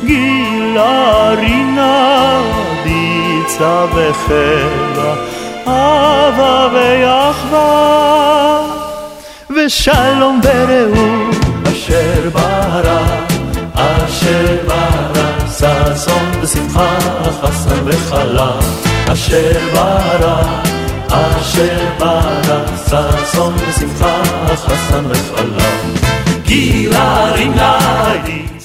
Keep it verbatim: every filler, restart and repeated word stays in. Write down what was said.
גילה רינה דיצה וחברה אהבה ויחווה ושלום ורעות אשר ברא אשר ברא ששון ושמחה חסן וחלה אשר ברא אשר ברא ששון ושמחה חסן וחלה גילה רינה דיצה